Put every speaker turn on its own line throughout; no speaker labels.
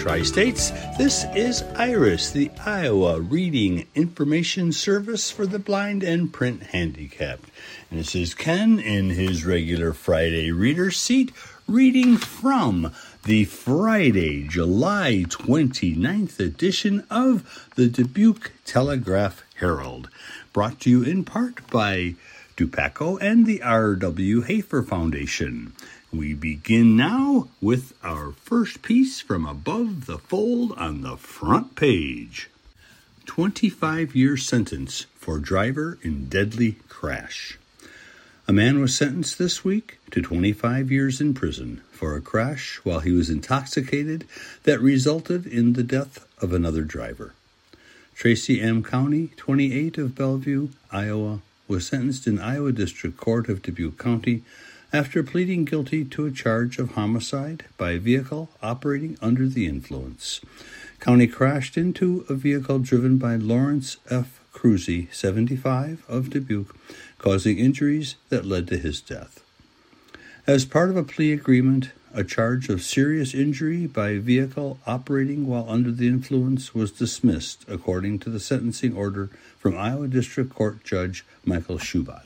Tri-States. This is IRIS, the Iowa Reading Information Service for the Blind and Print Handicapped. And this is Ken in his regular Friday reader seat, reading from the Friday, July 29th edition of the Dubuque Telegraph-Herald, brought to you in part by Dupaco and the R.W. Hafer Foundation. We begin now with our first piece from above the fold on the front page. 25-year sentence for driver in deadly crash. A man was sentenced this week to 25 years in prison for a crash while he was intoxicated that resulted in the death of another driver. Tracy M. County, 28 of Bellevue, Iowa, was sentenced in Iowa District Court of Dubuque County after pleading guilty to a charge of homicide by a vehicle operating under the influence. County crashed into a vehicle driven by Lawrence F. Cruzy, 75, of Dubuque, causing injuries that led to his death. As part of a plea agreement, a charge of serious injury by vehicle operating while under the influence was dismissed, according to the sentencing order from Iowa District Court Judge Michael Schubad.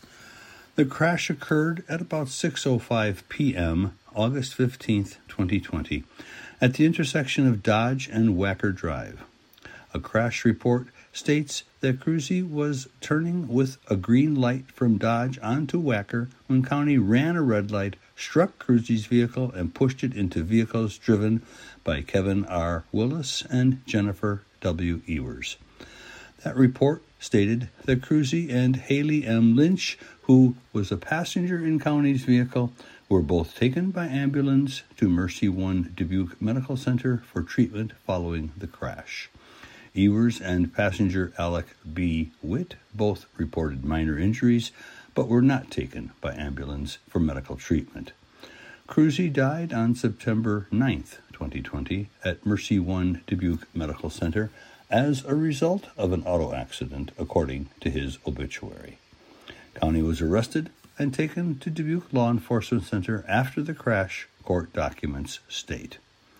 The crash occurred at about 6:05 p.m., August 15, 2020, at the intersection of Dodge and Wacker Drive. A crash report states that Cruzy was turning with a green light from Dodge onto Wacker when County ran a red light, struck Cruzy's vehicle, and pushed it into vehicles driven by Kevin R. Willis and Jennifer W. Ewers. That report stated that Cruzy and Haley M. Lynch, who was a passenger in County's vehicle, were both taken by ambulance to Mercy One Dubuque Medical Center for treatment following the crash. Ewers and passenger Alec B. Witt both reported minor injuries, but were not taken by ambulance for medical treatment. Cruzy died on September 9, 2020, at Mercy One Dubuque Medical Center as a result of an auto accident, according to his obituary. County was arrested and taken to Dubuque Law Enforcement Center after the crash, court documents state.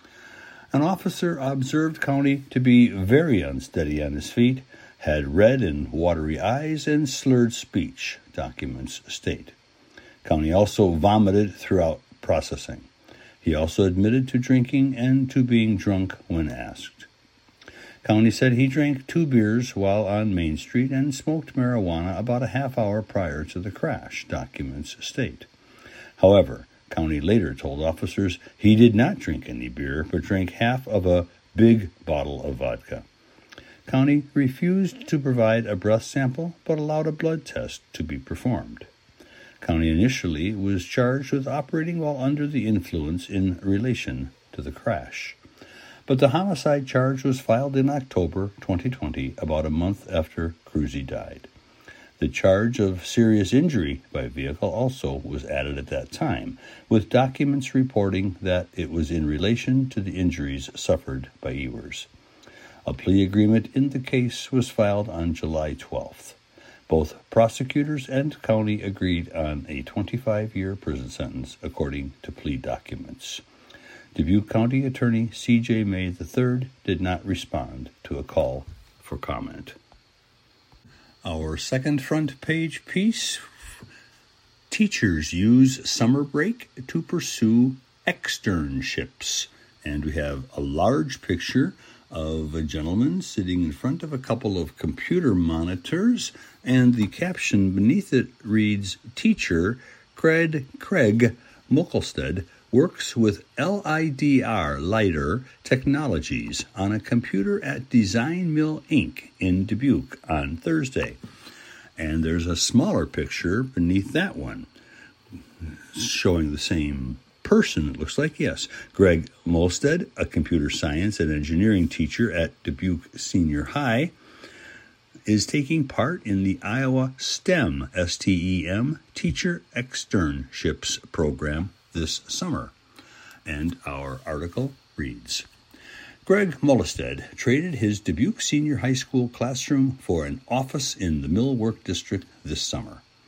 An officer observed County to be very unsteady on his feet, had red and watery eyes, and slurred speech, documents state. County also vomited throughout processing. He also admitted to drinking and to being drunk when asked. County said he drank 2 beers while on Main Street and smoked marijuana about a half hour prior to the crash, documents state. However, County later told officers he did not drink any beer, but drank half of a big bottle of vodka. County refused to provide a breath sample, but allowed a blood test to be performed. County initially was charged with operating while under the influence in relation to the crash. But the homicide charge was filed in October 2020, about a month after Cruzy died. The charge of serious injury by vehicle also was added at that time, with documents reporting that it was in relation to the injuries suffered by Ewers. A plea agreement in the case was filed on July 12th. Both prosecutors and County agreed on a 25-year prison sentence, according to plea documents. Dubuque County Attorney C.J. May III did not respond to a call for comment. Our second front page piece, teachers use summer break to pursue externships. And we have a large picture of a gentleman sitting in front of a couple of computer monitors, and the caption beneath it reads, Teacher Craig Muckelstead works with LIDR Technologies on a computer at Design Mill Inc. in Dubuque on Thursday. And there's a smaller picture beneath that one showing the same person, it looks like, yes. Greg Molstead, a computer science and engineering teacher at Dubuque Senior High, is taking part in the Iowa STEM, S-T-E-M, Teacher Externships program this summer. And our article reads, Greg Molstead traded his Dubuque Senior High School classroom for an office in the Millwork District this summer.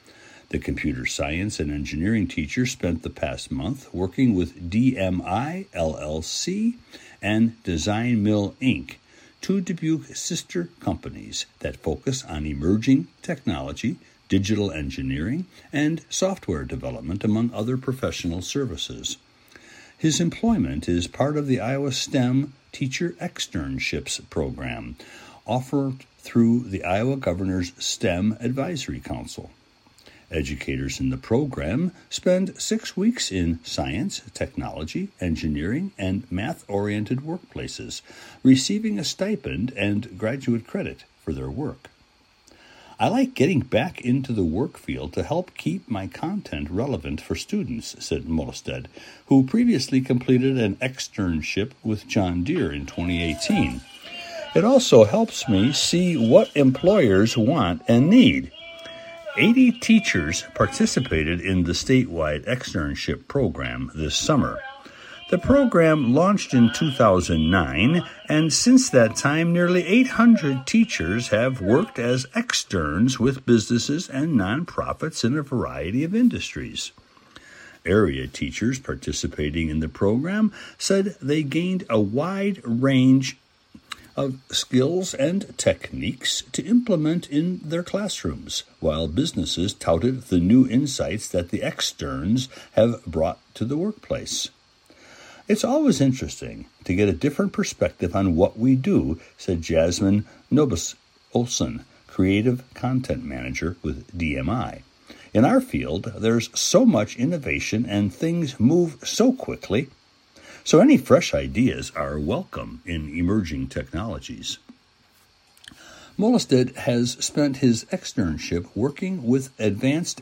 The computer science and engineering teacher spent the past month working with DMI LLC and Design Mill Inc., two Dubuque sister companies that focus on emerging technology, digital engineering, and software development, among other professional services. His employment is part of the Iowa STEM Teacher Externships program, offered through the Iowa Governor's STEM Advisory Council. Educators in the program spend 6 weeks in science, technology, engineering, and math-oriented workplaces, receiving a stipend and graduate credit for their work. I like getting back into the work field to help keep my content relevant for students, said Molested, who previously completed an externship with John Deere in 2018. It also helps me see what employers want and need. 80 teachers participated in the statewide externship program this summer. The program launched in 2009, and since that time, nearly 800 teachers have worked as externs with businesses and nonprofits in a variety of industries. Area teachers participating in the program said they gained a wide range of skills and techniques to implement in their classrooms, while businesses touted the new insights that the externs have brought to the workplace. It's always interesting to get a different perspective on what we do, said Jasmine Nobus Olson, Creative Content Manager with DMI. In our field, there's so much innovation and things move so quickly. So any fresh ideas are welcome in emerging technologies. Molested has spent his externship working with advanced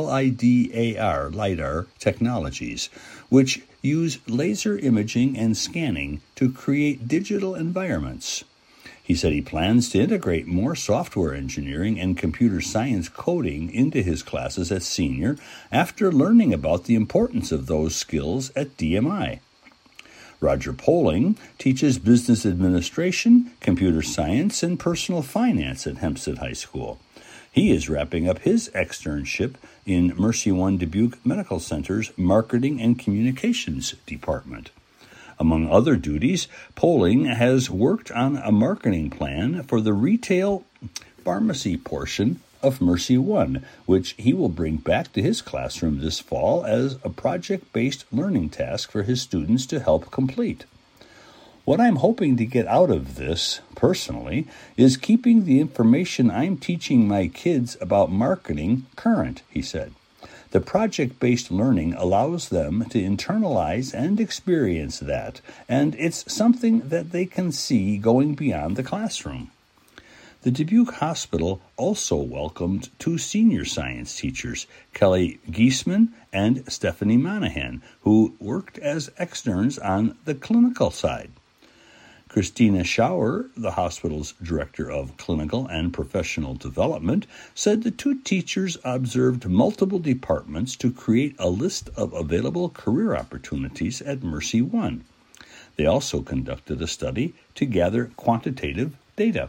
LIDAR technologies, which use laser imaging and scanning to create digital environments. He said he plans to integrate more software engineering and computer science coding into his classes at senior after learning about the importance of those skills at DMI. Roger Poling teaches business administration, computer science, and personal finance at Hempstead High School. He is wrapping up his externship in Mercy One Dubuque Medical Center's Marketing and Communications Department. Among other duties, Poling has worked on a marketing plan for the retail pharmacy portion of Mercy One, which he will bring back to his classroom this fall as a project-based learning task for his students to help complete. What I'm hoping to get out of this, personally, is keeping the information I'm teaching my kids about marketing current, he said. The project-based learning allows them to internalize and experience that, and it's something that they can see going beyond the classroom. The Dubuque Hospital also welcomed two senior science teachers, Kelly Giesman and Stephanie Monahan, who worked as externs on the clinical side. Christina Schauer, the hospital's Director of Clinical and Professional Development, said the two teachers observed multiple departments to create a list of available career opportunities at Mercy One. They also conducted a study to gather quantitative data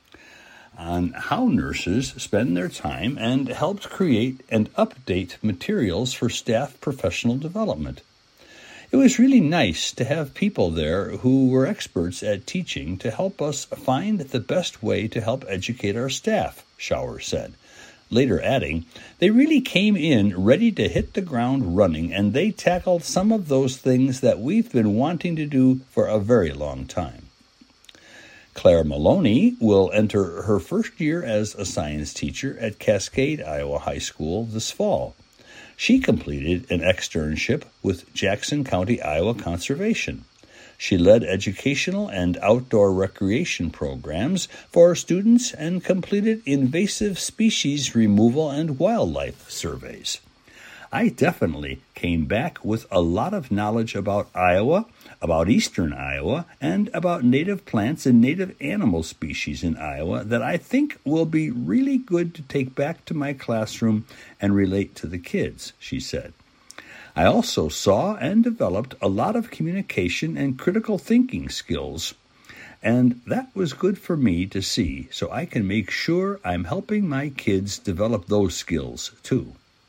on how nurses spend their time and helped create and update materials for staff professional development. It was really nice to have people there who were experts at teaching to help us find the best way to help educate our staff, Schauer said, later adding, they really came in ready to hit the ground running, and they tackled some of those things that we've been wanting to do for a very long time. Claire Maloney will enter her first year as a science teacher at Cascade, Iowa High School this fall. She completed an externship with Jackson County, Iowa Conservation. She led educational and outdoor recreation programs for students and completed invasive species removal and wildlife surveys. I definitely came back with a lot of knowledge about Iowa, about eastern Iowa, and about native plants and native animal species in Iowa that I think will be really good to take back to my classroom and relate to the kids, she said. I also saw and developed a lot of communication and critical thinking skills, and that was good for me to see, so I can make sure I'm helping my kids develop those skills too.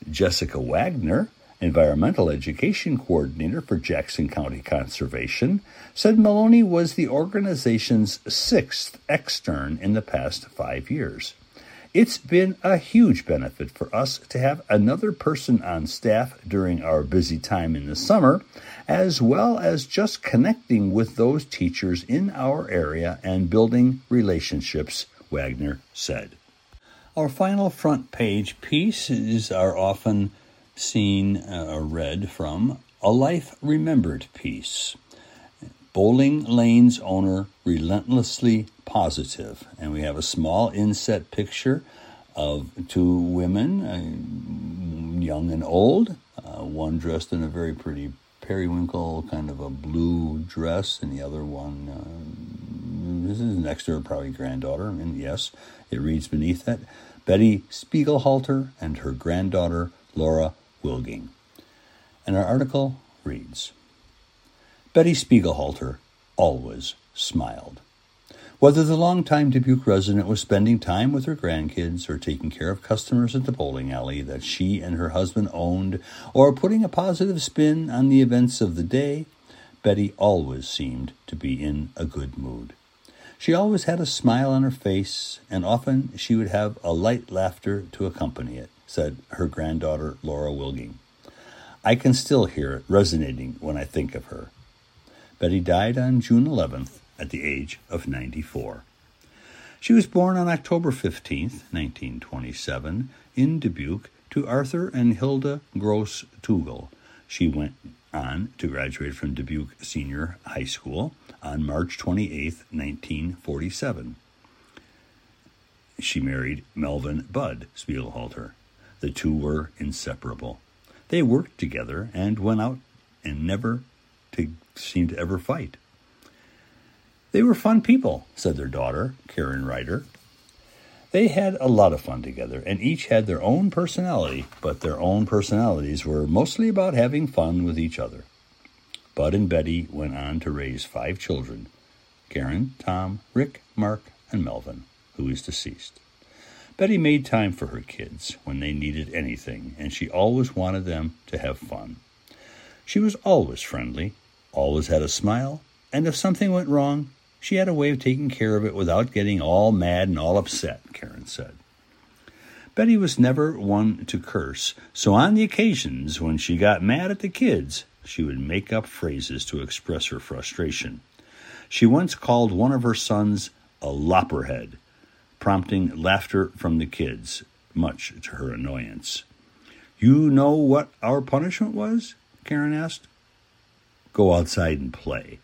Jessica Wagner, Environmental Education Coordinator for Jackson County Conservation, said Maloney was the organization's 6th extern in the past 5 years. It's been a huge benefit for us to have another person on staff during our busy time in the summer, as well as just connecting with those teachers in our area and building relationships, Wagner said. Our final front page piece is our often seen read from A Life Remembered piece. Bowling Lanes owner relentlessly positive. And we have a small inset picture of 2 women, young and old, one dressed in a very pretty periwinkle kind of a blue dress, and the other one, this is next to her, probably granddaughter, and yes, it reads beneath that, Betty Spiegelhalter and her granddaughter, Laura Wilging. And our article reads, Betty Spiegelhalter always smiled. Whether the longtime Dubuque resident was spending time with her grandkids or taking care of customers at the bowling alley that she and her husband owned or putting a positive spin on the events of the day, Betty always seemed to be in a good mood. She always had a smile on her face, and often she would have a light laughter to accompany it, said her granddaughter Laura Wilging. I can still hear it resonating when I think of her. Betty died on June 11th at the age of 94. She was born on October 15th, 1927, in Dubuque to Arthur and Hilda Gross Tugel. She went on to graduate from Dubuque Senior High School on March 28th, 1947. She married Melvin Bud Spiegelhalter. The two were inseparable. They worked together and went out and never seemed to ever fight. They were fun people, said their daughter, Karen Ryder. They had a lot of fun together, and each had their own personality, but their own personalities were mostly about having fun with each other. Bud and Betty went on to raise 5 children, Karen, Tom, Rick, Mark, and Melvin, who is deceased. Betty made time for her kids when they needed anything, and she always wanted them to have fun. She was always friendly, always had a smile, and if something went wrong, she had a way of taking care of it without getting all mad and all upset, Karen said. Betty was never one to curse, so on the occasions when she got mad at the kids, she would make up phrases to express her frustration. She once called one of her sons a lopperhead, prompting laughter from the kids, much to her annoyance. You know what our punishment was? Karen asked. Go outside and play.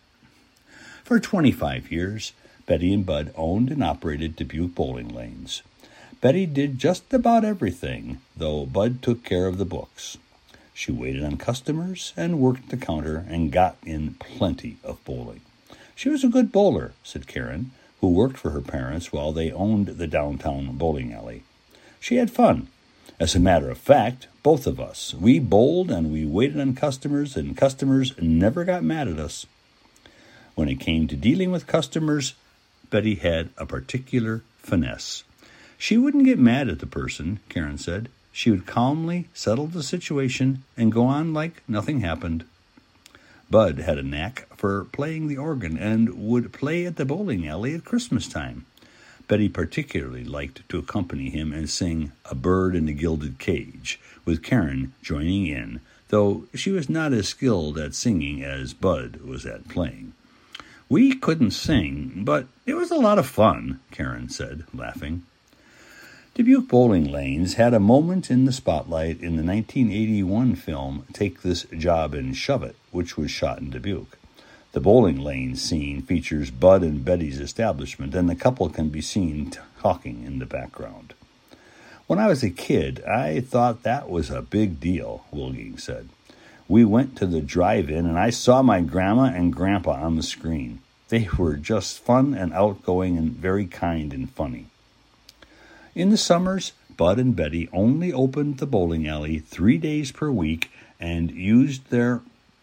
For 25 years, Betty and Bud owned and operated Dubuque Bowling Lanes. Betty did just about everything, though Bud took care of the books. She waited on customers and worked the counter and got in plenty of bowling. She was a good bowler, said Karen, who worked for her parents while they owned the downtown bowling alley. She had fun. As a matter of fact, both of us, we bowled and we waited on customers, and customers never got mad at us. When it came to dealing with customers, Betty had a particular finesse. She wouldn't get mad at the person, Karen said. She would calmly settle the situation and go on like nothing happened. Bud had a knack for playing the organ and would play at the bowling alley at Christmas time. Betty particularly liked to accompany him and sing A Bird in a Gilded Cage, with Karen joining in, though she was not as skilled at singing as Bud was at playing. We couldn't sing, but it was a lot of fun, Karen said, laughing. Dubuque Bowling Lanes had a moment in the spotlight in the 1981 film Take This Job and Shove It, which was shot in Dubuque. The bowling lane scene features Bud and Betty's establishment, and the couple can be seen talking in the background. When I was a kid, I thought that was a big deal, Wilging said. We went to the drive-in, and I saw my grandma and grandpa on the screen. They were just fun and outgoing and very kind and funny. In the summers, Bud and Betty only opened the bowling alley 3 days per week and used their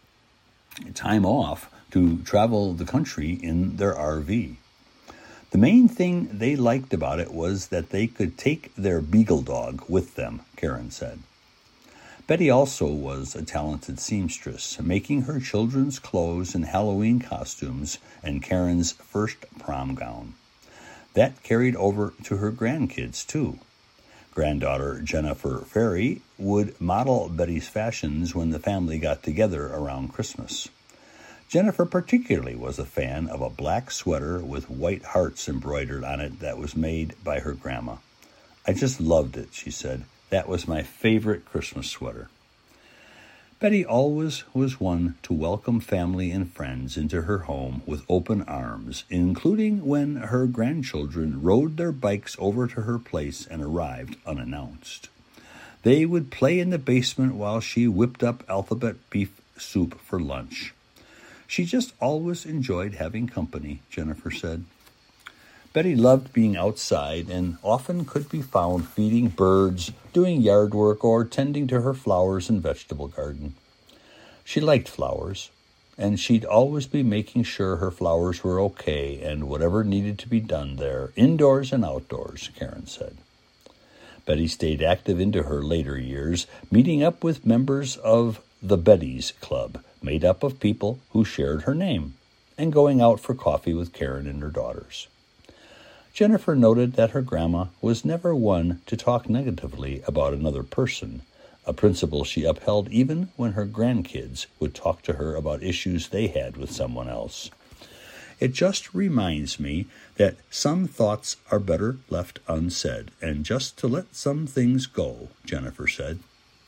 time off to travel the country in their RV. The main thing they liked about it was that they could take their beagle dog with them, Karen said. Betty also was a talented seamstress, making her children's clothes and Halloween costumes and Karen's first prom gown. That carried over to her grandkids, too. Granddaughter Jennifer Ferry would model Betty's fashions when the family got together around Christmas. Jennifer particularly was a fan of a black sweater with white hearts embroidered on it that was made by her grandma. "I just loved it," she said. "That was my favorite Christmas sweater." Betty always was one to welcome family and friends into her home with open arms, including when her grandchildren rode their bikes over to her place and arrived unannounced. They would play in the basement while she whipped up alphabet beef soup for lunch. "She just always enjoyed having company," Jennifer said. Betty loved being outside and often could be found feeding birds, doing yard work, or tending to her flowers and vegetable garden. She liked flowers, and she'd always be making sure her flowers were okay and whatever needed to be done there, indoors and outdoors, Karen said. Betty stayed active into her later years, meeting up with members of the Betty's Club, made up of people who shared her name, and going out for coffee with Karen and her daughters. Jennifer noted that her grandma was never one to talk negatively about another person, a principle she upheld even when her grandkids would talk to her about issues they had with someone else. "It just reminds me that some thoughts are better left unsaid, and just to let some things go," Jennifer said.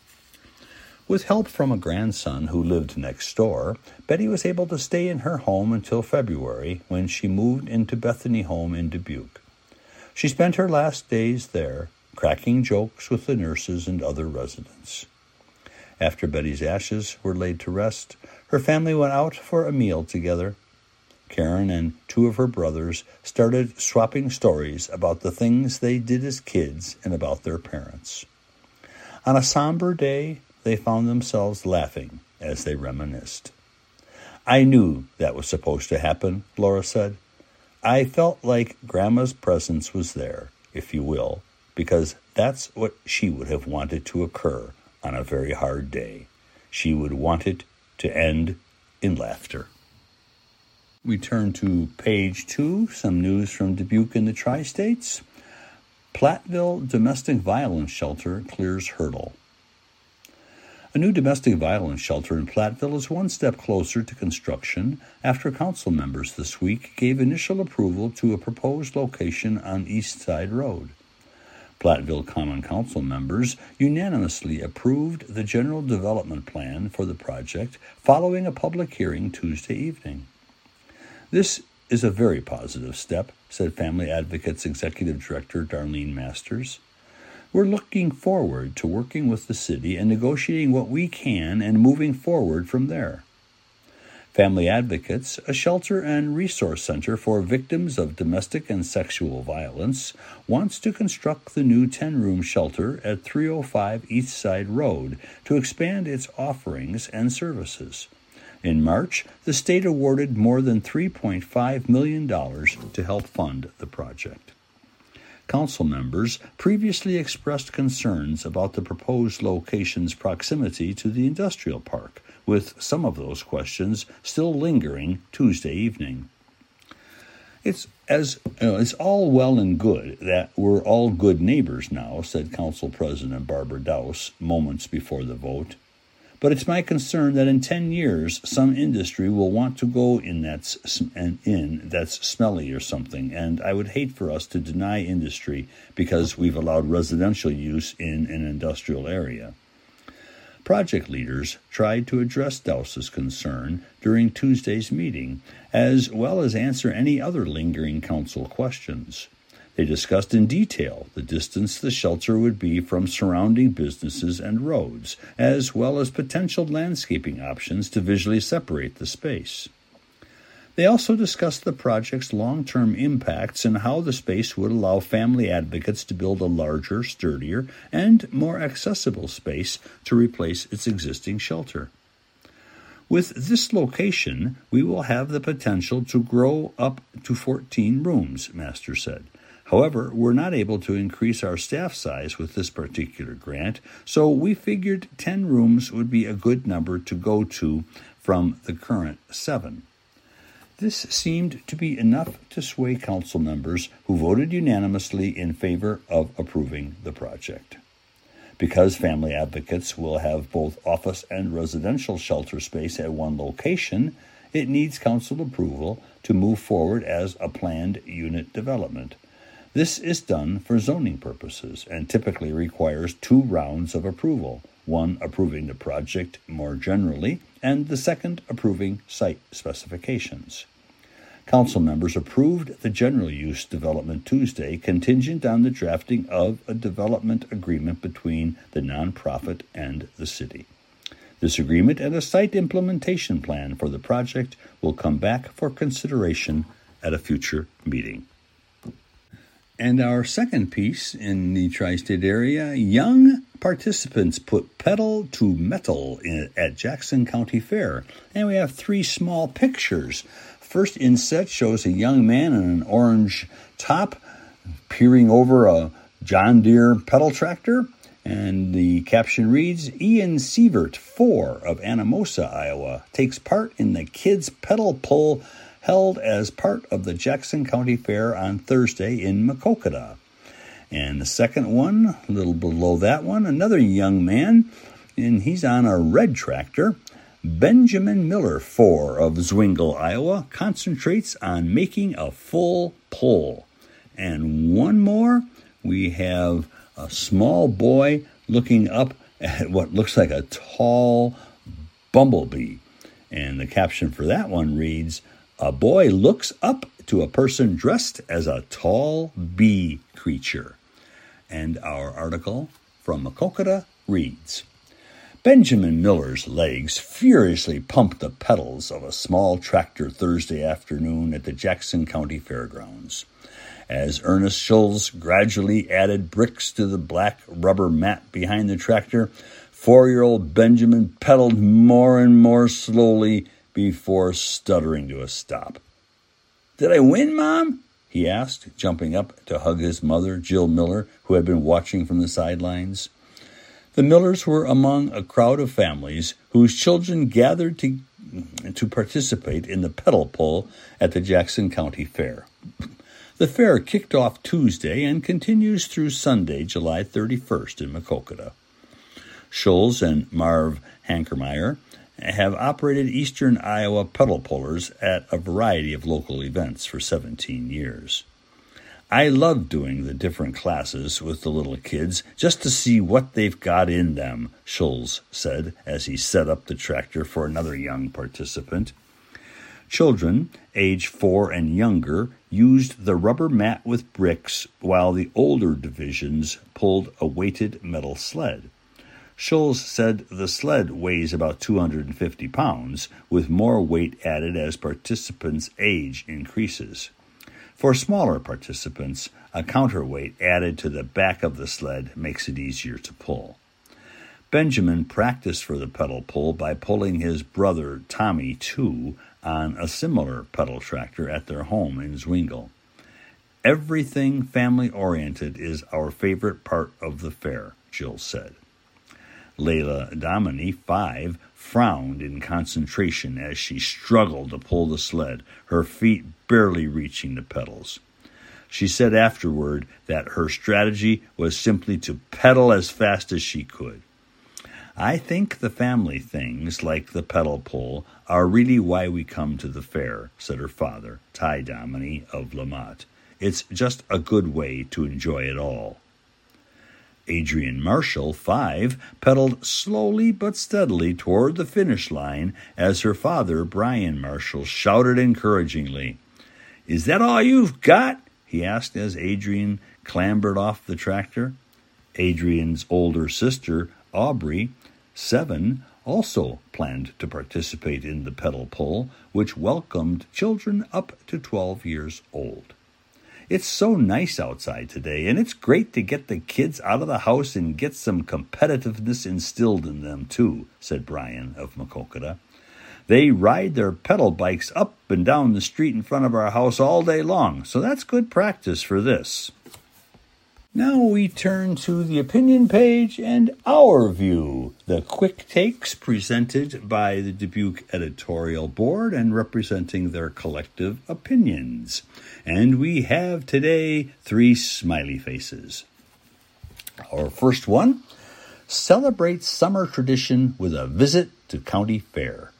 With help from a grandson who lived next door, Betty was able to stay in her home until February, when she moved into Bethany Home in Dubuque. She spent her last days there, cracking jokes with the nurses and other residents. After Betty's ashes were laid to rest, her family went out for a meal together. Karen and two of her brothers started swapping stories about the things they did as kids and about their parents. On a somber day, they found themselves laughing as they reminisced. "I knew that was supposed to happen," Laura said. "I felt like Grandma's presence was there, if you will, because that's what she would have wanted to occur on a very hard day. She would want it to end in laughter." We turn to page 2, some news from Dubuque and the Tri-States. Platteville Domestic Violence Shelter clears hurdle. A new domestic violence shelter in Platteville is one step closer to construction after council members this week gave initial approval to a proposed location on East Side Road. Platteville Common Council members unanimously approved the general development plan for the project following a public hearing Tuesday evening. "This is a very positive step," said Family Advocates Executive Director Darlene Masters. "We're looking forward to working with the city and negotiating what we can and moving forward from there." Family Advocates, a shelter and resource center for victims of domestic and sexual violence, wants to construct the new 10-room shelter at 305 East Side Road to expand its offerings and services. In March, the state awarded more than $3.5 million to help fund the project. Council members previously expressed concerns about the proposed location's proximity to the industrial park, with some of those questions still lingering Tuesday evening. It's all well and good that we're all good neighbors now," said Council President Barbara Dowse moments before the vote. "But it's my concern that in 10 years, some industry will want to go in that's smelly or something, and I would hate for us to deny industry because we've allowed residential use in an industrial area." Project leaders tried to address Dowse's concern during Tuesday's meeting, as well as answer any other lingering council questions. They discussed in detail the distance the shelter would be from surrounding businesses and roads, as well as potential landscaping options to visually separate the space. They also discussed the project's long-term impacts and how the space would allow family advocates to build a larger, sturdier, and more accessible space to replace its existing shelter. "With this location, we will have the potential to grow up to 14 rooms," Master said. However, we're not able to increase our staff size with this particular grant, so we figured 10 rooms would be a good number to go to from the current 7. This seemed to be enough to sway council members who voted unanimously in favor of approving the project. Because family advocates will have both office and residential shelter space at one location, it needs council approval to move forward as a planned unit development. This is done for zoning purposes and typically requires 2 rounds of approval, one approving the project more generally and the second approving site specifications. Council members approved the general use development Tuesday, contingent on the drafting of a development agreement between the nonprofit and the city. This agreement and a site implementation plan for the project will come back for consideration at a future meeting. And our second piece in the tri-state area, young participants put pedal to metal at Jackson County Fair. And we have 3 small pictures. First inset shows a young man in an orange top peering over a John Deere pedal tractor. And the caption reads, Ian Sievert, 4 of Anamosa, Iowa, takes part in the kids' pedal pull held as part of the Jackson County Fair on Thursday in Maquoketa. And the second one, a little below that one, another young man, and he's on a red tractor. Benjamin Miller, 4 of Zwingle, Iowa, concentrates on making a full pull. And one more, we have a small boy looking up at what looks like a tall bumblebee. And the caption for that one reads, a boy looks up to a person dressed as a tall bee creature. And our article from Maquoketa reads, Benjamin Miller's legs furiously pumped the pedals of a small tractor Thursday afternoon at the Jackson County Fairgrounds. As Ernest Schulz gradually added bricks to the black rubber mat behind the tractor, 4-year-old Benjamin pedaled more and more slowly before stuttering to a stop. Did I win, Mom? He asked, jumping up to hug his mother, Jill Miller, who had been watching from the sidelines. The Millers were among a crowd of families whose children gathered to participate in the pedal pull at the Jackson County Fair. The fair kicked off Tuesday and continues through Sunday, July 31st in Maquoketa. Schulz and Marv Hankermeyer have operated Eastern Iowa pedal pullers at a variety of local events for 17 years. I love doing the different classes with the little kids just to see what they've got in them, Schulz said as he set up the tractor for another young participant. Children, age 4 and younger, used the rubber mat with bricks while the older divisions pulled a weighted metal sled. Schulz said the sled weighs about 250 pounds, with more weight added as participants' age increases. For smaller participants, a counterweight added to the back of the sled makes it easier to pull. Benjamin practiced for the pedal pull by pulling his brother, Tommy, too, on a similar pedal tractor at their home in Zwingle. Everything family-oriented is our favorite part of the fair, Jill said. Layla Domini, 5, frowned in concentration as she struggled to pull the sled, her feet barely reaching the pedals. She said afterward that her strategy was simply to pedal as fast as she could. I think the family things, like the pedal pull, are really why we come to the fair, said her father, Ty Domini of Lamont. It's just a good way to enjoy it all. Adrian Marshall, 5, pedaled slowly but steadily toward the finish line as her father, Brian Marshall, shouted encouragingly. Is that all you've got? He asked as Adrian clambered off the tractor. Adrian's older sister, Aubrey, 7, also planned to participate in the pedal pull, which welcomed children up to 12 years old. It's so nice outside today, and it's great to get the kids out of the house and get some competitiveness instilled in them, too, said Brian of Maquoketa. They ride their pedal bikes up and down the street in front of our house all day long, so that's good practice for this. Now we turn to the opinion page and our view, the quick takes presented by the Dubuque editorial board and representing their collective opinions. And we have today 3 smiley faces. Our first one celebrates summer tradition with a visit to county fair.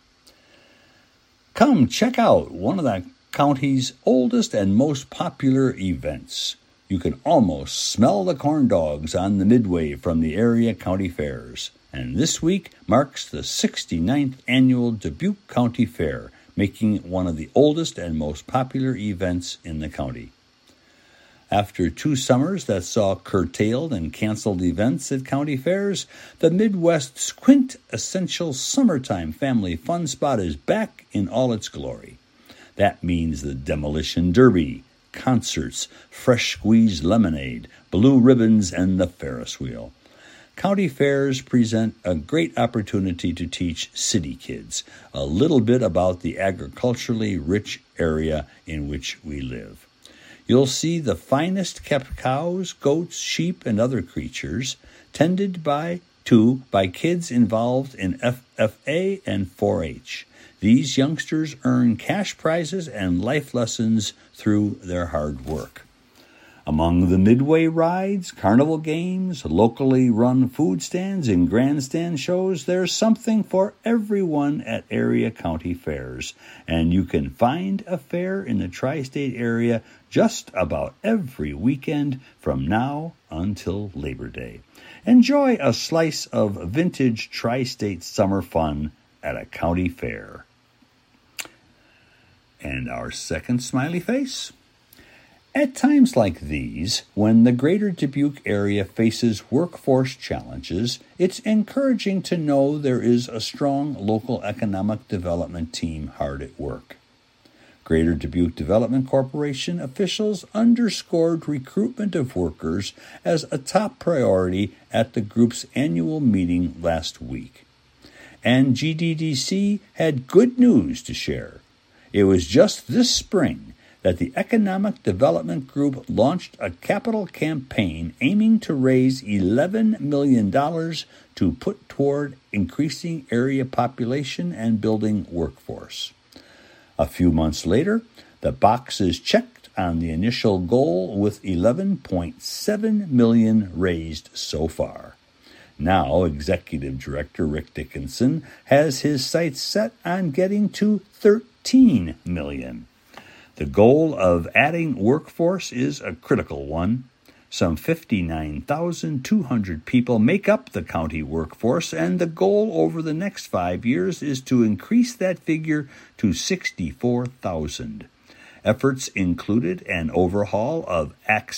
Come check out one of the county's oldest and most popular events. You can almost smell the corn dogs on the midway from the area county fairs. And this week marks the 69th annual Dubuque County Fair, making it one of the oldest and most popular events in the county. After 2 summers that saw curtailed and canceled events at county fairs, the Midwest's quintessential summertime family fun spot is back in all its glory. That means the Demolition Derby, concerts, fresh squeezed lemonade, blue ribbons, and the Ferris wheel. County fairs present a great opportunity to teach city kids a little bit about the agriculturally rich area in which we live. You'll see the finest kept cows, goats, sheep, and other creatures tended by kids involved in FFA and 4-H. These youngsters earn cash prizes and life lessons through their hard work. Among the midway rides, carnival games, locally run food stands, and grandstand shows, there's something for everyone at area county fairs, and you can find a fair in the tri-state area just about every weekend from now until Labor Day. Enjoy a slice of vintage tri-state summer fun at a county fair. And our second smiley face. At times like these, when the greater Dubuque area faces workforce challenges, it's encouraging to know there is a strong local economic development team hard at work. Greater Dubuque Development Corporation officials underscored recruitment of workers as a top priority at the group's annual meeting last week. And GDDC had good news to share. It was just this spring that the Economic Development Group launched a capital campaign aiming to raise $11 million to put toward increasing area population and building workforce. A few months later, the box is checked on the initial goal with $11.7 million raised so far. Now, Executive Director Rick Dickinson has his sights set on getting to $13 million. The goal of adding workforce is a critical one. Some 59,200 people make up the county workforce, and the goal over the next 5 years is to increase that figure to 64,000. Efforts included an overhaul of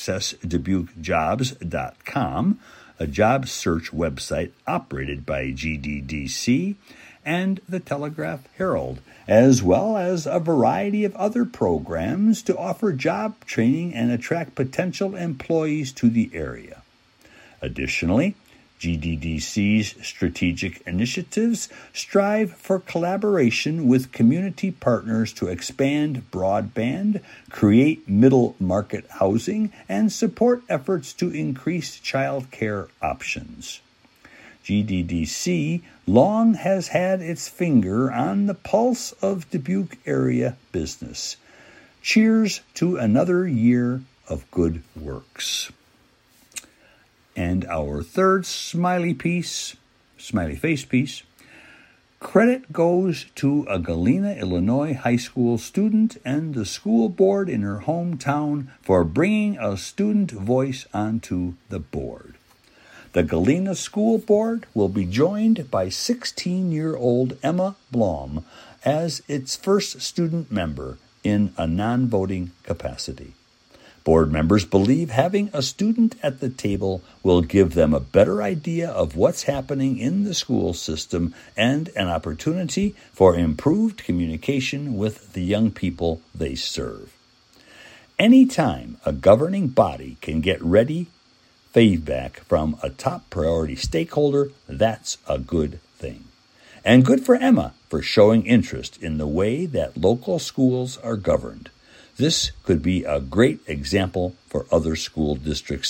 AccessDubuqueJobs.com, a job search website operated by GDDC, and the Telegraph Herald, as well as a variety of other programs to offer job training and attract potential employees to the area. Additionally, GDDC's strategic initiatives strive for collaboration with community partners to expand broadband, create middle-market housing, and support efforts to increase child care options. GDDC long has had its finger on the pulse of Dubuque area business. Cheers to another year of good works. And our third smiley face piece. Credit goes to a Galena, Illinois high school student and the school board in her hometown for bringing a student voice onto the board. The Galena School Board will be joined by 16-year-old Emma Blom as its first student member in a non-voting capacity. Board members believe having a student at the table will give them a better idea of what's happening in the school system and an opportunity for improved communication with the young people they serve. Anytime a governing body can get ready feedback from a top priority stakeholder, that's a good thing. And good for Emma for showing interest in the way that local schools are governed. This could be a great example for other school districts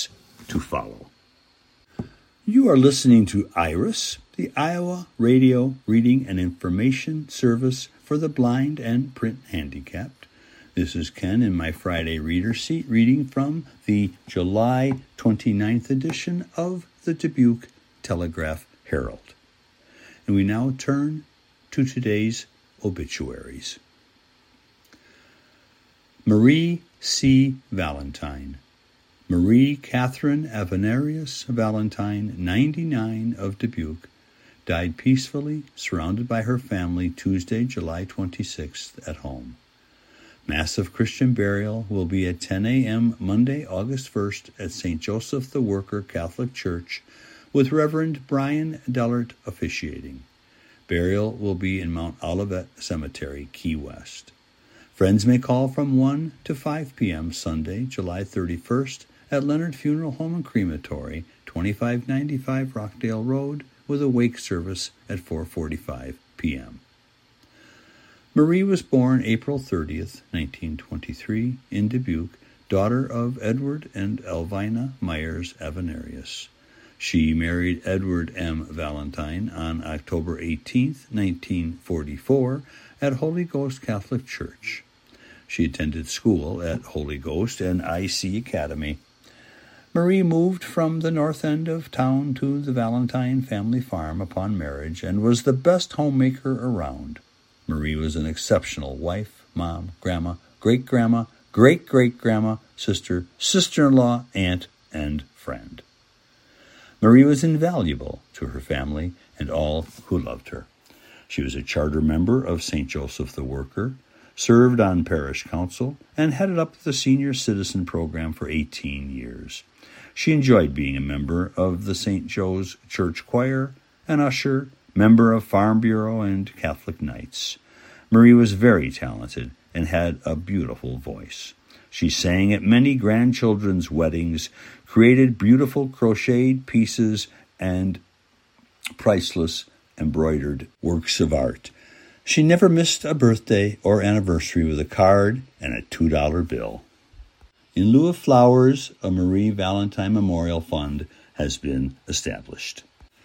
to follow. You are listening to IRIS, the Iowa Radio Reading and Information Service for the Blind and Print Handicapped. This is Ken in my Friday reader seat, reading from the July 29th edition of the Dubuque Telegraph-Herald. And we now turn to today's obituaries. Marie C. Valentine. Marie Catherine Avenarius Valentine, 99, of Dubuque, died peacefully, surrounded by her family, Tuesday, July 26th, at home. Mass of Christian burial will be at 10 a.m. Monday, August 1st at St. Joseph the Worker Catholic Church, with Reverend Brian Dellert officiating. Burial will be in Mount Olivet Cemetery, Key West. Friends may call from 1 to 5 p.m. Sunday, July 31st at Leonard Funeral Home and Crematory, 2595 Rockdale Road, with a wake service at 4:45 p.m. Marie was born April 30th, 1923, in Dubuque, daughter of Edward and Elvina Myers Avenarius. She married Edward M. Valentine on October 18th, 1944, at Holy Ghost Catholic Church. She attended school at Holy Ghost and IC Academy. Marie moved from the north end of town to the Valentine family farm upon marriage and was the best homemaker around. Marie was an exceptional wife, mom, grandma, great-grandma, great-great-grandma, sister, sister-in-law, aunt, and friend. Marie was invaluable to her family and all who loved her. She was a charter member of St. Joseph the Worker, served on parish council, and headed up the senior citizen program for 18 years. She enjoyed being a member of the St. Joe's Church Choir, an usher, member of Farm Bureau, and Catholic Knights. Marie was very talented and had a beautiful voice. She sang at many grandchildren's weddings, created beautiful crocheted pieces and priceless embroidered works of art. She never missed a birthday or anniversary with a card and a $2 bill. In lieu of flowers, a Marie Valentine Memorial Fund has been established.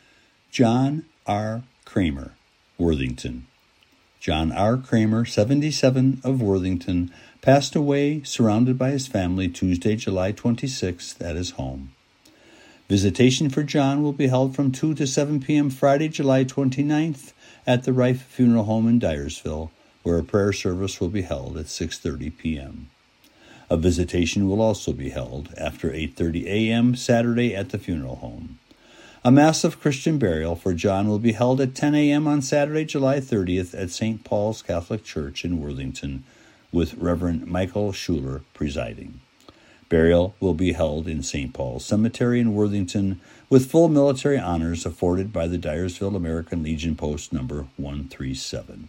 John R. Kramer, Worthington. John R. Kramer, 77, of Worthington, passed away surrounded by his family Tuesday, July 26th at his home. Visitation for John will be held from 2 to 7 p.m. Friday, July 29th at the Rife Funeral Home in Dyersville, where a prayer service will be held at 6:30 p.m. A visitation will also be held after 8:30 a.m. Saturday at the funeral home. A Mass of Christian burial for John will be held at 10 a.m. on Saturday, July 30th at St. Paul's Catholic Church in Worthington, with Reverend Michael Schuler presiding. Burial will be held in St. Paul's Cemetery in Worthington, with full military honors afforded by the Dyersville American Legion Post number 137.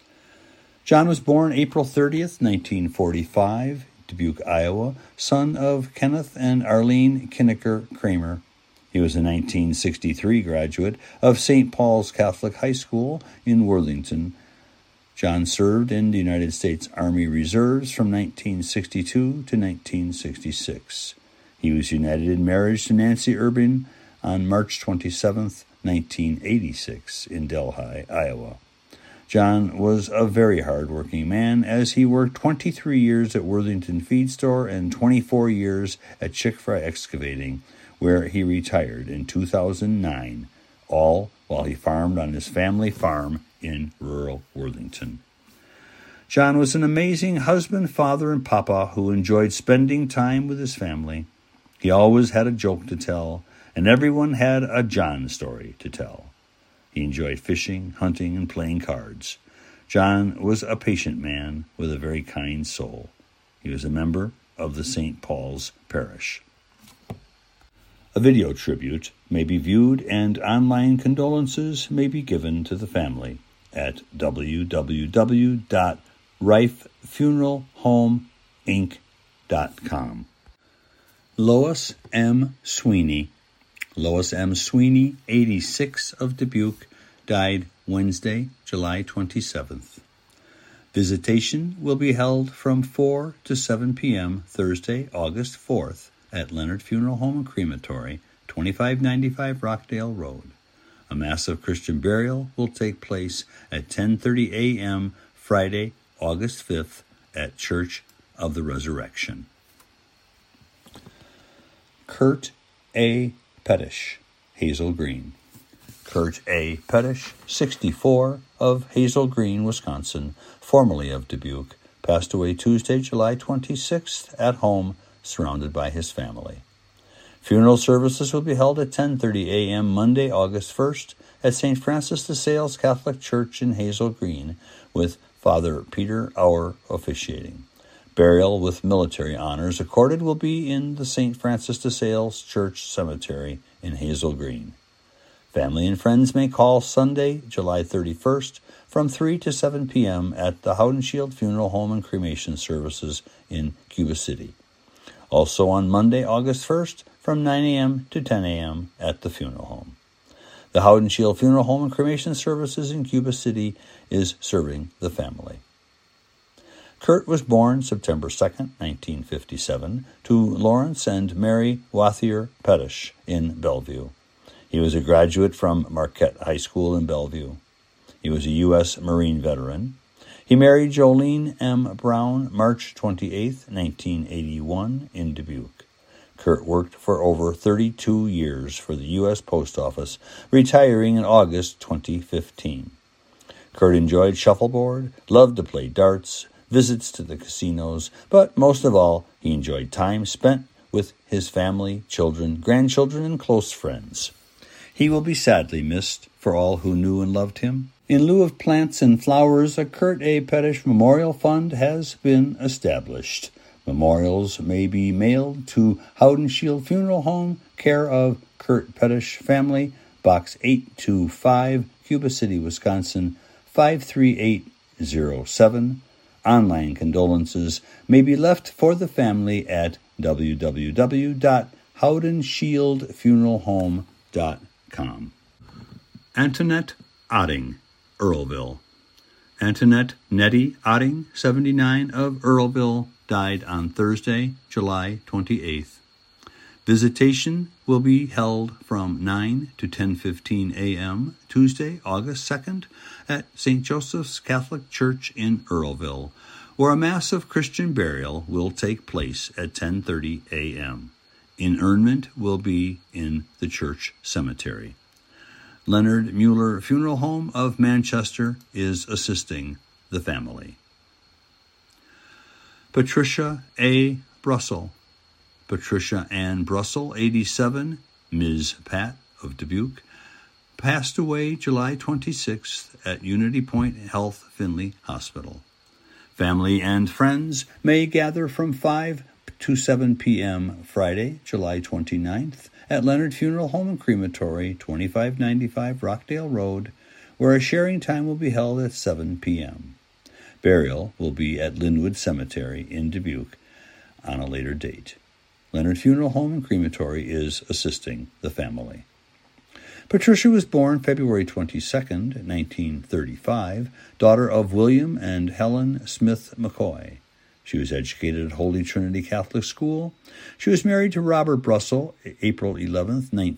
John was born April 30th, 1945, Dubuque, Iowa, son of Kenneth and Arlene Kinnecker Kramer. He was a 1963 graduate of St. Paul's Catholic High School in Worthington. John served in the United States Army Reserves from 1962 to 1966. He was united in marriage to Nancy Urban on March 27, 1986, in Delhi, Iowa. John was a very hard-working man, as he worked 23 years at Worthington Feed Store and 24 years at Chick-fil-A Excavating, where he retired in 2009, all while he farmed on his family farm in rural Worthington. John was an amazing husband, father, and papa who enjoyed spending time with his family. He always had a joke to tell, and everyone had a John story to tell. He enjoyed fishing, hunting, and playing cards. John was a patient man with a very kind soul. He was a member of the St. Paul's Parish. A video tribute may be viewed and online condolences may be given to the family at www.rifefuneralhomeinc.com. Lois M. Sweeney. Lois M. Sweeney, 86, of Dubuque, died Wednesday, July 27th. Visitation will be held from 4 to 7 p.m. Thursday, August 4th at Leonard Funeral Home and Crematory, 2595 Rockdale Road. A massive Christian burial will take place at 10:30 a.m. Friday, August 5th at Church of the Resurrection. Kurt A. Pettish, Hazel Green. Kurt A. Pettish, 64, of Hazel Green, Wisconsin, formerly of Dubuque, passed away Tuesday, July 26th, at home, surrounded by his family. Funeral services will be held at 10:30 a.m. Monday, August 1st, at St. Francis de Sales Catholic Church in Hazel Green, with Father Peter Auer officiating. Burial with military honors accorded will be in the St. Francis de Sales Church Cemetery in Hazel Green. Family and friends may call Sunday, July 31st, from 3 to 7 p.m. at the Haudenschild Funeral Home and Cremation Services in Cuba City. Also on Monday, August 1st, from 9 a.m. to 10 a.m. at the funeral home. The Haudenschild Funeral Home and Cremation Services in Cuba City is serving the family. Kurt was born September 2, 1957, to Lawrence and Mary Wathier Pettish in Bellevue. He was a graduate from Marquette High School in Bellevue. He was a U.S. Marine veteran. He married Jolene M. Brown March 28, 1981, in Dubuque. Kurt worked for over 32 years for the U.S. Post Office, retiring in August 2015. Kurt enjoyed shuffleboard, loved to play darts, visits to the casinos, but most of all, he enjoyed time spent with his family, children, grandchildren, and close friends. He will be sadly missed for all who knew and loved him. In lieu of plants and flowers, a Kurt A. Pettish Memorial Fund has been established. Memorials may be mailed to Haudenschild Funeral Home, care of Kurt Pettish Family, Box 825, Cuba City, Wisconsin, 53807. Online condolences may be left for the family at www.haudenschildfuneralhome.com. Antoinette Otting, Earlville. Antoinette Nettie Otting, 79, of Earlville, died on Thursday, July 28th. Visitation will be held from 9 to 10:15 a.m. Tuesday, August 2nd, at St. Joseph's Catholic Church in Earlville, where a massive Christian burial will take place at 10:30 a.m. Interment will be in the church cemetery. Leonard Mueller Funeral Home of Manchester is assisting the family. Patricia A. Brussel. Patricia Ann Brussel, 87, Ms. Pat of Dubuque, passed away July 26th at Unity Point Health Finley Hospital. Family and friends may gather from 5 to 7 p.m. Friday, July 29th, at Leonard Funeral Home and Crematory, 2595 Rockdale Road, where a sharing time will be held at 7 p.m. Burial will be at Linwood Cemetery in Dubuque on a later date. Leonard Funeral Home and Crematory is assisting the family. Patricia was born February 22, 1935, daughter of William and Helen Smith McCoy. She was educated at Holy Trinity Catholic School. She was married to Robert Brussel April 11,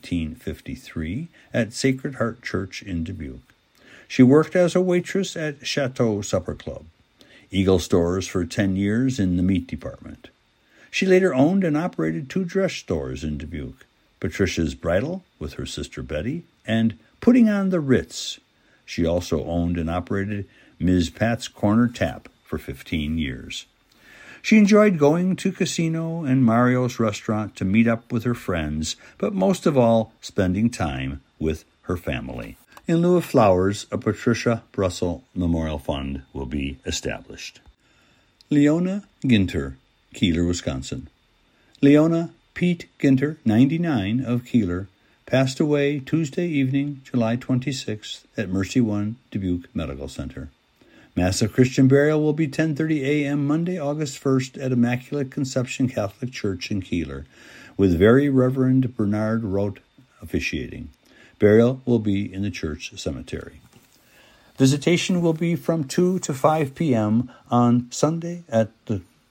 1953, at Sacred Heart Church in Dubuque. She worked as a waitress at Chateau Supper Club, Eagle Stores for 10 years in the meat department. She later owned and operated 2 dress stores in Dubuque, Patricia's Bridal with her sister Betty, and Putting on the Ritz. She also owned and operated Ms. Pat's Corner Tap for 15 years. She enjoyed going to Casino and Mario's restaurant to meet up with her friends, but most of all, spending time with her family. In lieu of flowers, a Patricia Brussel Memorial Fund will be established. Leona Ginter, Keeler, Wisconsin. Leona Pete Ginter, 99, of Keeler, passed away Tuesday evening, July 26th, at Mercy One Dubuque Medical Center. Mass of Christian burial will be 10:30 a.m. Monday, August 1st, at Immaculate Conception Catholic Church in Keeler, with Very Reverend Bernard Rote officiating. Burial will be in the church cemetery. Visitation will be from 2 to 5 p.m. on Sunday at the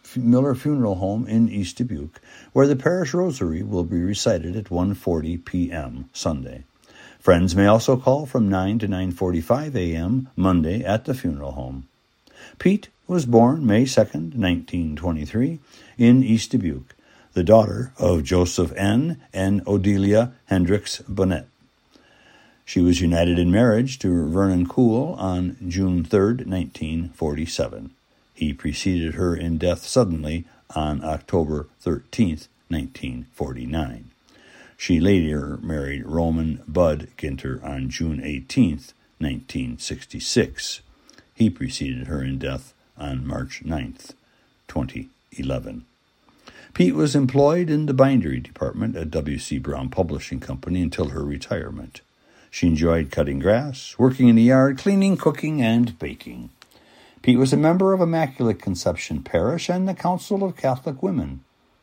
Miller Funeral Home in East Dubuque, where the parish rosary will be recited at 1:40 p.m. Sunday. Friends may also call from 9 to 9:45 a.m. Monday at the funeral home. Pete was born May 2nd, 1923, in East Dubuque, the daughter of Joseph N. and Odelia Hendricks Bonnet. She was united in marriage to Vernon Cool on June 3rd, 1947. He preceded her in death suddenly on October 13th, 1949. She later married Roman Bud Ginter on June 18th, 1966. He preceded her in death on March 9th, 2011. Pete was employed in the bindery department at W.C. Brown Publishing Company until her retirement. She enjoyed cutting grass, working in the yard, cleaning, cooking, and baking. Pete was a member of Immaculate Conception Parish and the Council of Catholic Women.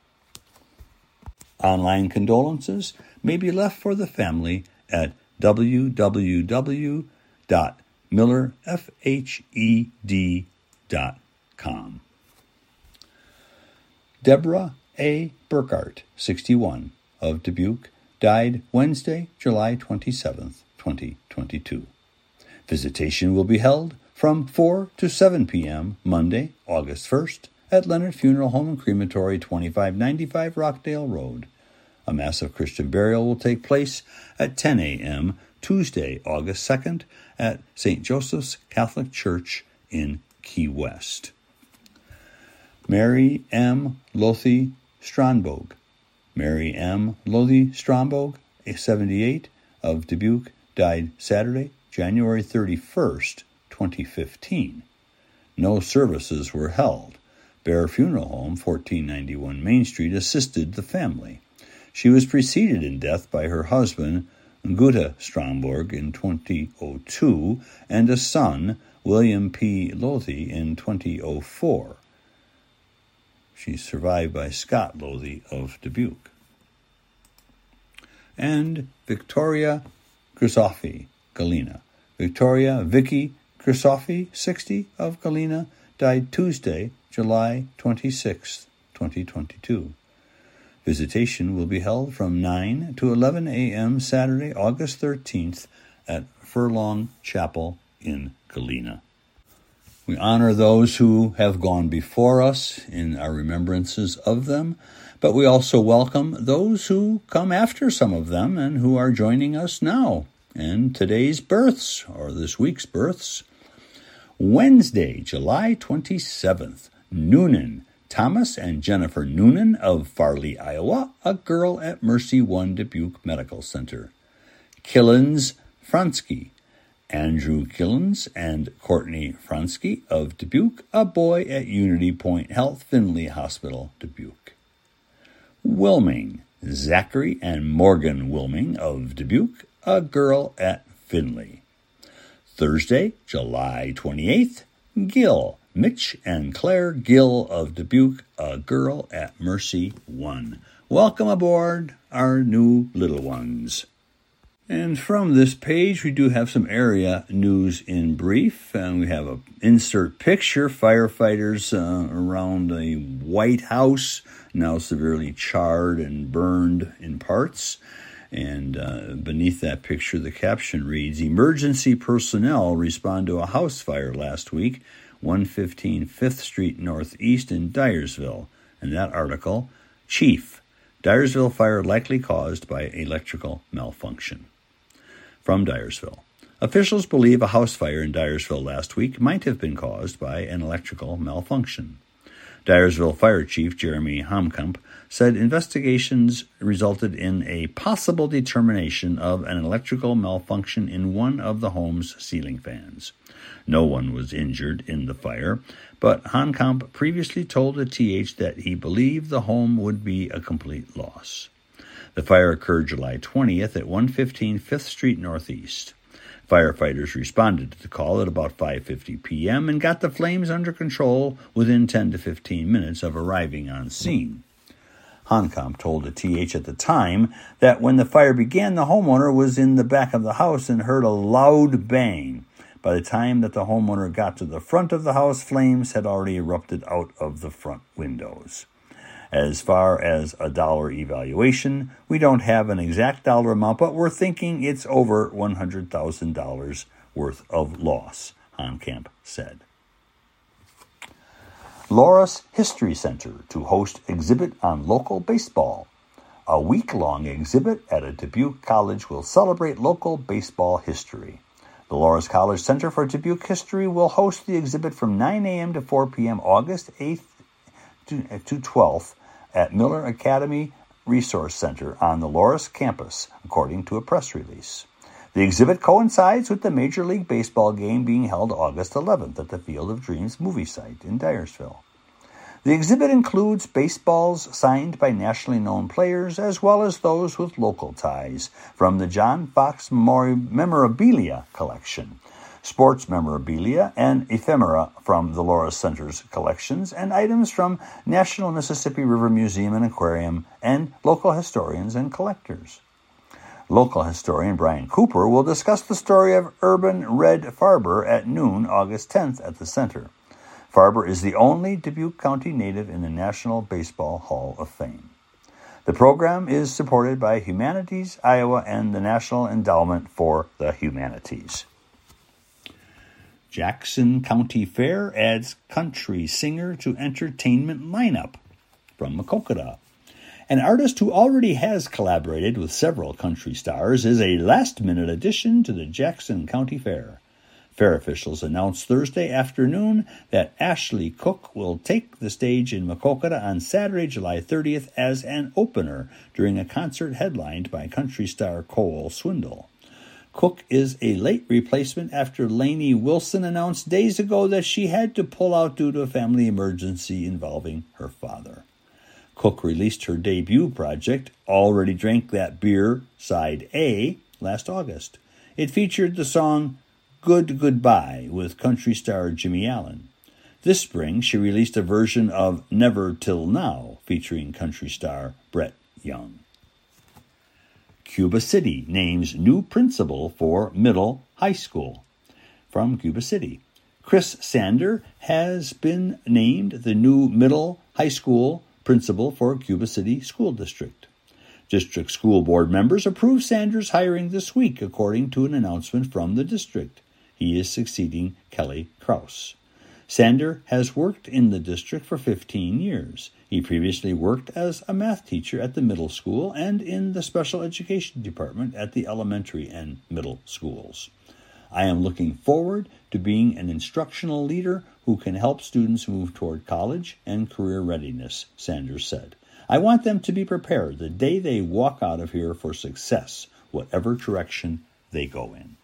Online condolences may be left for the family at www.millerfhed.com. Deborah A. Burkhart, 61, of Dubuque, died Wednesday, July 27, 2022. Visitation will be held from 4 to 7 p.m. Monday, August 1st, at Leonard Funeral Home and Crematory, 2595 Rockdale Road. A Mass of Christian burial will take place at 10 a.m. Tuesday, August 2nd, at St. Joseph's Catholic Church in Key West. Mary M. Lothy Strandbog. Mary M. Lothy Strandbog, 78, of Dubuque, died Saturday, January 31st, 2015. No services were held. Bear Funeral Home, 1491 Main Street, assisted the family. She was preceded in death by her husband, Gutta Stromborg, in 2002, and a son, William P. Lothy, in 2004. She's survived by Scott Lothy of Dubuque. And Victoria Grisofi, Galena. Victoria Vicky Grisofi, 60, of Galena, died Tuesday, July 26, 2022. Visitation will be held from 9 to 11 a.m. Saturday, August 13th at Furlong Chapel in Galena. We honor those who have gone before us in our remembrances of them, but we also welcome those who come after some of them and who are joining us now. And today's births, or this week's births: Wednesday, July 27th, Noonan, Thomas and Jennifer Noonan of Farley, Iowa, a girl at Mercy One Dubuque Medical Center. Killens Fransky, Andrew Killens and Courtney Fransky of Dubuque, a boy at Unity Point Health Finley Hospital, Dubuque. Wilming, Zachary and Morgan Wilming of Dubuque, a girl at Finley. Thursday, July 28th, Gill, Mitch and Claire Gill of Dubuque, a girl at Mercy One. Welcome aboard, our new little ones. And from this page, we do have some area news in brief, and we have an insert picture: firefighters around a White House, now severely charred and burned in parts. And beneath that picture, the caption reads, "Emergency personnel respond to a house fire last week, 115 5th Street Northeast in Dyersville." And that article, Chief, Dyersville fire likely caused by electrical malfunction. From Dyersville, officials believe a house fire in Dyersville last week might have been caused by an electrical malfunction. Dyersville Fire Chief Jeremy Homkamp said investigations resulted in a possible determination of an electrical malfunction in one of the home's ceiling fans. No one was injured in the fire, but Homkamp previously told the TH that he believed the home would be a complete loss. The fire occurred July 20th at 115 5th Street Northeast. Firefighters responded to the call at about 5:50 p.m. and got the flames under control within 10 to 15 minutes of arriving on scene. Homkamp told the TH at the time that when the fire began, the homeowner was in the back of the house and heard a loud bang, By the time that the homeowner got to the front of the house, flames had already erupted out of the front windows. As far as a dollar evaluation, we don't have an exact dollar amount, but we're thinking it's over $100,000 worth of loss, Honkamp said. Loras History Center to host exhibit on local baseball. A week-long exhibit at a Dubuque college will celebrate local baseball history. The Loras College Center for Dubuque History will host the exhibit from 9 a.m. to 4 p.m. August 8th to 12th at Miller Academy Resource Center on the Loras campus, according to a press release. The exhibit coincides with the Major League Baseball game being held August 11th at the Field of Dreams movie site in Dyersville. The exhibit includes baseballs signed by nationally known players as well as those with local ties from the John Fox Memorabilia Collection, sports memorabilia and ephemera from the Loras Center's collections, and items from National Mississippi River Museum and Aquarium and local historians and collectors. Local historian Brian Cooper will discuss the story of Urban Red Farber at noon, August 10th at the center. Farber is the only Dubuque County native in the National Baseball Hall of Fame. The program is supported by Humanities Iowa and the National Endowment for the Humanities. Jackson County Fair adds country singer to entertainment lineup from Maquoketa. An artist who already has collaborated with several country stars is a last-minute addition to the Jackson County Fair. Fair officials announced Thursday afternoon that Ashley Cook will take the stage in Maquoketa on Saturday, July 30th as an opener during a concert headlined by country star Cole Swindle. Cook is a late replacement after Lainey Wilson announced days ago that she had to pull out due to a family emergency involving her father. Cook released her debut project, Already Drank That Beer, Side A, last August. It featured the song Good Goodbye with country star Jimmy Allen. This spring, she released a version of Never Till Now, featuring country star Brett Young. Cuba City names new principal for middle high school. From Cuba City, Chris Sander has been named the new middle high school principal for Cuba City School District. District school board members approved Sanders' hiring this week, according to an announcement from the district. He is succeeding Kelly Krause. Sander has worked in the district for 15 years. He previously worked as a math teacher at the middle school and in the special education department at the elementary and middle schools. I am looking forward to being an instructional leader who can help students move toward college and career readiness, Sanders said. I want them to be prepared the day they walk out of here for success, whatever direction they go in.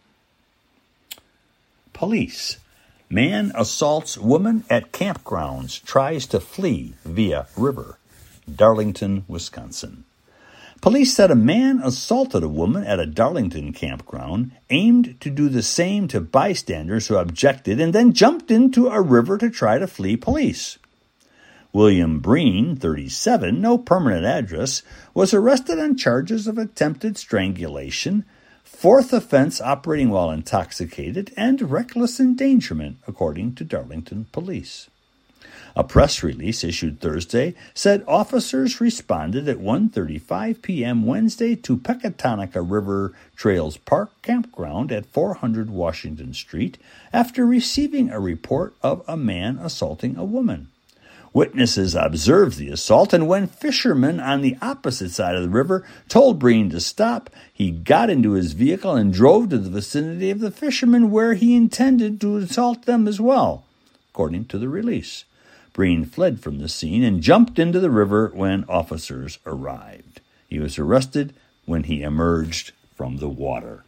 Police. Man assaults woman at campgrounds, tries to flee via river. Darlington, Wisconsin. Police said a man assaulted a woman at a Darlington campground, aimed to do the same to bystanders who objected, and then jumped into a river to try to flee police. William Breen, 37, no permanent address, was arrested on charges of attempted strangulation, fourth offense operating while intoxicated, and reckless endangerment, according to Darlington police. A press release issued Thursday said officers responded at 1:35 p.m. Wednesday to Pecatonica River Trails Park campground at 400 Washington Street after receiving a report of a man assaulting a woman. Witnesses observed the assault, and when fishermen on the opposite side of the river told Breen to stop, he got into his vehicle and drove to the vicinity of the fishermen where he intended to assault them as well, according to the release. Breen fled from the scene and jumped into the river when officers arrived. He was arrested when he emerged from the water.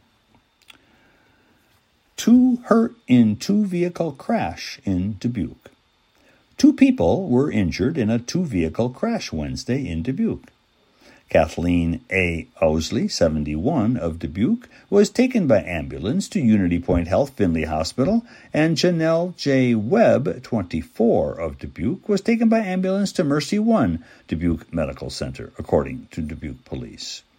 2 hurt in 2-vehicle crash in Dubuque. 2 people were injured in a 2-vehicle crash Wednesday in Dubuque. Kathleen A. Owsley, 71, of Dubuque, was taken by ambulance to Unity Point Health Finley Hospital, and Janelle J. Webb, 24, of Dubuque, was taken by ambulance to Mercy One Dubuque Medical Center, according to Dubuque Police.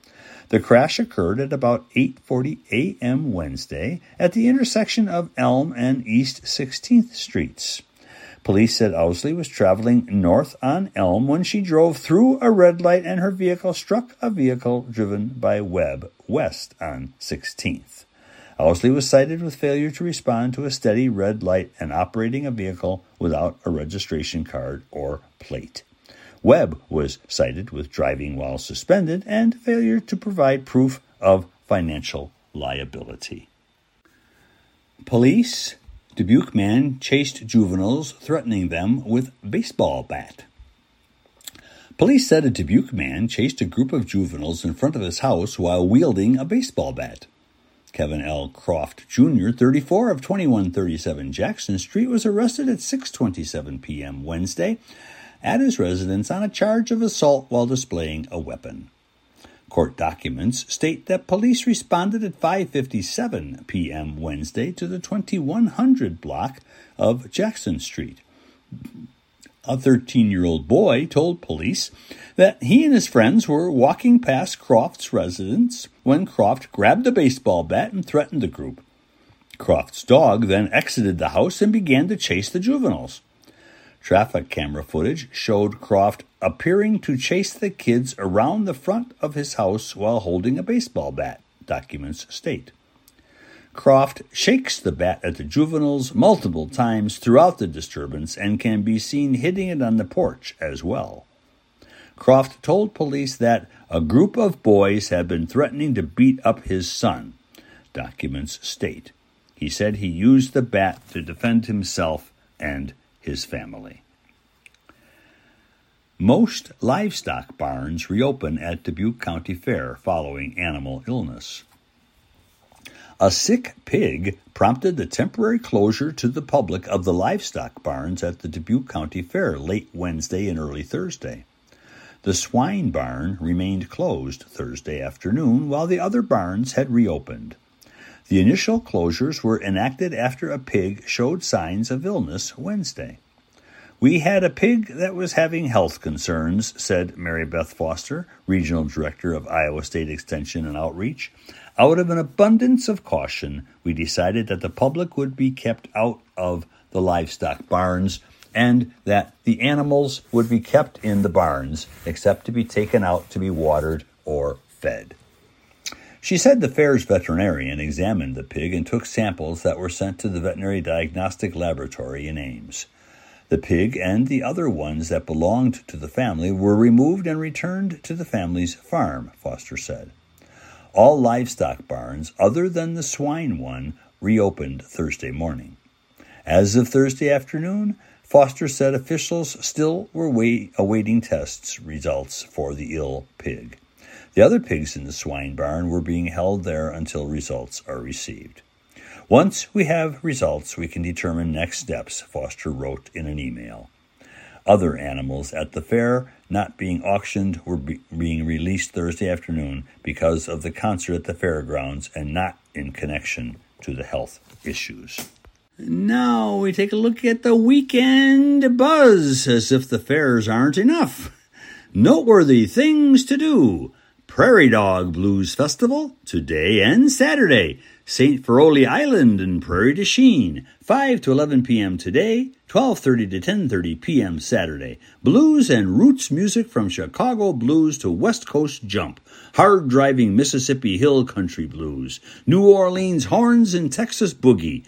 The crash occurred at about 8:40 a.m. Wednesday at the intersection of Elm and East 16th Streets. Police said Owsley was traveling north on Elm when she drove through a red light and her vehicle struck a vehicle driven by Webb west on 16th. Owsley was cited with failure to respond to a steady red light and operating a vehicle without a registration card or plate. Webb was cited with driving while suspended and failure to provide proof of financial liability. Police: Dubuque man chased juveniles, threatening them with baseball bat. Police said a Dubuque man chased a group of juveniles in front of his house while wielding a baseball bat. Kevin L. Croft, Jr., 34, of 2137 Jackson Street, was arrested at 6:27 p.m. Wednesday at his residence on a charge of assault while displaying a weapon. Court documents state that police responded at 5:57 p.m. Wednesday to the 2100 block of Jackson Street. A 13-year-old boy told police that he and his friends were walking past Croft's residence when Croft grabbed a baseball bat and threatened the group. Croft's dog then exited the house and began to chase the juveniles. Traffic camera footage showed Croft appearing to chase the kids around the front of his house while holding a baseball bat, documents state. Croft shakes the bat at the juveniles multiple times throughout the disturbance and can be seen hitting it on the porch as well. Croft told police that a group of boys had been threatening to beat up his son, documents state. He said he used the bat to defend himself and his family. Most livestock barns reopen at Dubuque County Fair following animal illness. A sick pig prompted the temporary closure to the public of the livestock barns at the Dubuque County Fair late Wednesday and early Thursday. The swine barn remained closed Thursday afternoon while the other barns had reopened. The initial closures were enacted after a pig showed signs of illness Wednesday. We had a pig that was having health concerns, said Mary Beth Foster, Regional Director of Iowa State Extension and Outreach. Out of an abundance of caution, we decided that the public would be kept out of the livestock barns and that the animals would be kept in the barns except to be taken out to be watered or fed. She said the fair's veterinarian examined the pig and took samples that were sent to the Veterinary Diagnostic Laboratory in Ames. The pig and the other ones that belonged to the family were removed and returned to the family's farm, Foster said. All livestock barns, other than the swine one, reopened Thursday morning. As of Thursday afternoon, Foster said officials still were awaiting tests results for the ill pig. The other pigs in the swine barn were being held there until results are received. Once we have results, we can determine next steps, Foster wrote in an email. Other animals at the fair not being auctioned were being released Thursday afternoon because of the concert at the fairgrounds and not in connection to the health issues. Now we take a look at the weekend buzz, as if the fairs aren't enough. Noteworthy things to do. Prairie Dog Blues Festival, today and Saturday. St. Feroli Island and Prairie du Chien, 5 to 11 p.m. today, 12:30 to 10:30 p.m. Saturday. Blues and roots music from Chicago blues to West Coast jump. Hard-driving Mississippi Hill country blues. New Orleans horns and Texas boogie.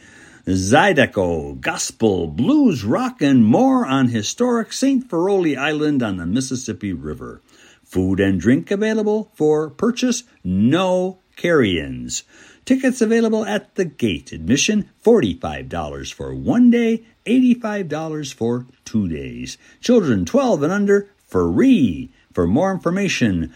Zydeco, gospel, blues, rock, and more on historic St. Feroli Island on the Mississippi River. Food and drink available for purchase, no carry-ins. Tickets available at the gate. Admission $45 for 1 day, $85 for 2 days. Children 12 and under, free. For more information,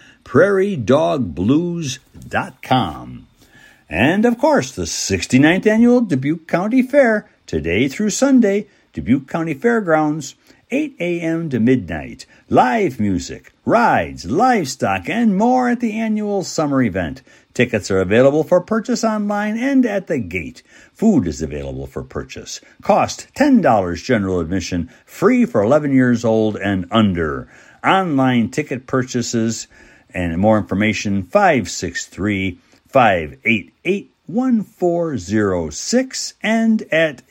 prairiedogblues.com. And, of course, the 69th Annual Dubuque County Fair, today through Sunday, Dubuque County Fairgrounds, 8 a.m. to midnight. Live music, rides, livestock, and more at the annual summer event. Tickets are available for purchase online and at the gate. Food is available for purchase. Cost $10 general admission, free for 11 years old and under. Online ticket purchases And more information, 563-588-1406 and at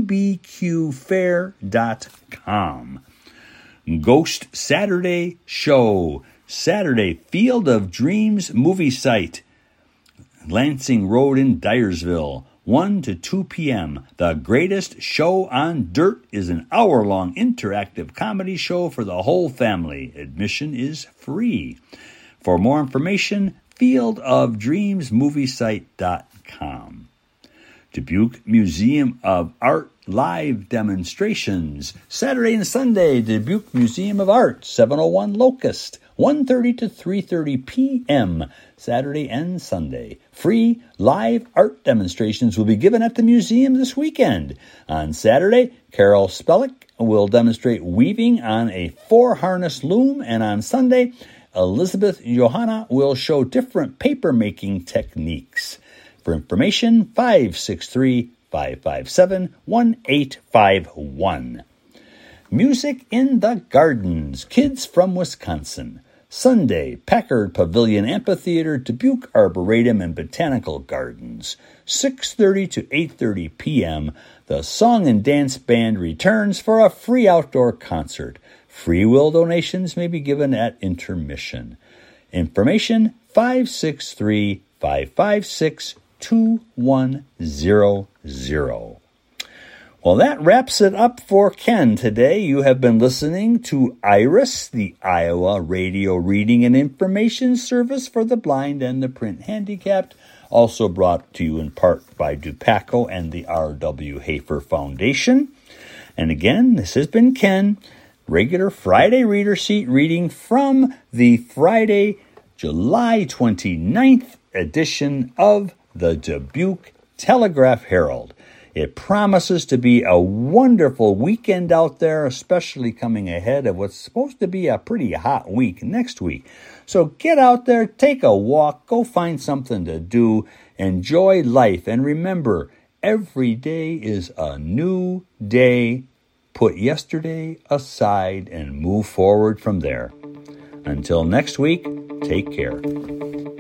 dbqfair.com. Ghost Saturday Show, Saturday, Field of Dreams movie site, Lansing Road in Dyersville, 1 to 2 p.m. The Greatest Show on Dirt is an hour-long interactive comedy show for the whole family. Admission is free. For more information, fieldofdreamsmoviesite.com. Dubuque Museum of Art live demonstrations. Saturday and Sunday, Dubuque Museum of Art, 701 Locust, 1:30 to 3:30 p.m. Saturday and Sunday. Free live art demonstrations will be given at the museum this weekend. On Saturday, Carol Spellick will demonstrate weaving on a 4-harness loom, and on Sunday, Elizabeth Johanna will show different paper-making techniques. For information, 563-557-1851. Music in the Gardens, Kids from Wisconsin. Sunday, Packard Pavilion Amphitheater, Dubuque Arboretum and Botanical Gardens. 6:30 to 8:30 p.m. The Song and Dance Band returns for a free outdoor concert. Free will donations may be given at intermission. Information, 563-556-2100. Well, that wraps it up for Ken today. You have been listening to IRIS, the Iowa Radio Reading and Information Service for the Blind and the Print Handicapped, also brought to you in part by DuPaco and the R.W. Hafer Foundation. And again, this has been Ken, regular Friday Reader Seat reading from the Friday, July 29th edition of the Dubuque Telegraph-Herald. It promises to be a wonderful weekend out there, especially coming ahead of what's supposed to be a pretty hot week next week. So get out there, take a walk, go find something to do, enjoy life, and remember, every day is a new day. Put yesterday aside and move forward from there. Until next week, take care.